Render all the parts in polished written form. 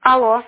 Алло.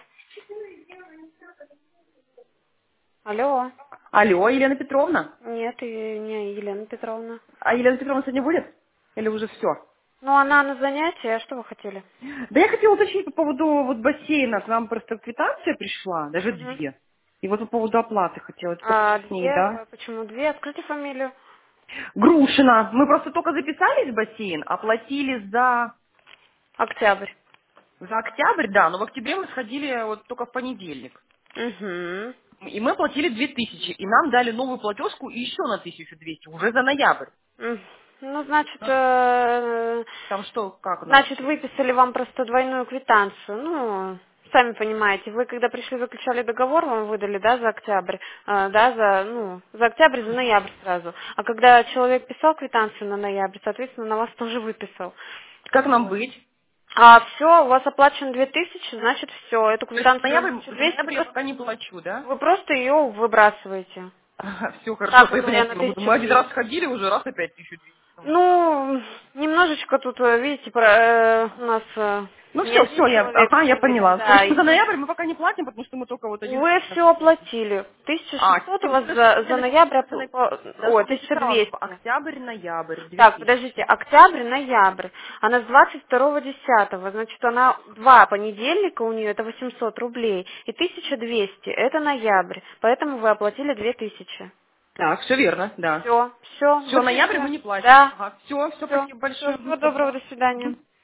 Алло. Алло, Елена Петровна. Нет, и не Елена Петровна. А Елена Петровна сегодня будет? Или уже все? Ну, она на занятии, а что вы хотели? Да я хотела уточнить по поводу вот бассейна. К нам просто квитанция пришла, даже Угу. две. И вот по поводу оплаты хотела. Это только А что с ней, да? почему две? Откройте фамилию. Грушина. Мы просто только записались в бассейн, оплатили Октябрь. за октябрь, да, но в октябре мы сходили вот только в понедельник. Угу. И мы оплатили 2000, и нам дали новую платежку и еще на 1200, уже за ноябрь. Ну, значит, А там что, как у нас? значит, выписали вам просто двойную квитанцию. Ну, сами понимаете, вы когда пришли, заключали договор, вам выдали, да, за октябрь, да, за октябрь, за ноябрь сразу. А когда человек писал квитанцию на ноябрь, соответственно, на вас тоже выписал. Как нам Вот. быть? А все, у вас оплачено 2000, значит все, эту То есть квитанцию на за 1200 ноябрь я просто, пока не плачу, да? вы просто ее выбрасываете. Все хорошо, Так, поэтому говоря, на поняла. Мы один 1200. раз ходили, уже раз опять 1200. Ну, немножечко тут, видите, у нас Ну не все, один все, человек я сегодня, поняла. То да, есть за и ноябрь мы пока не платим, потому что мы только вот один вы раз. все оплатили. А, 1600 у все, вас подождите, за я ноябрь, даже ой, перечитала. 1200. Октябрь, ноябрь, Так, подождите, 2000. октябрь, ноябрь. Она с 22.10, значит, она два понедельника у нее, это 800 рублей, и 1200, это ноябрь, поэтому вы оплатили 2000. Так, все верно, да. Все, все, Все, вы ноябрь мы поняли? не платим. Да, Ага, все, все, спасибо все, большое. всего доброго, до свидания.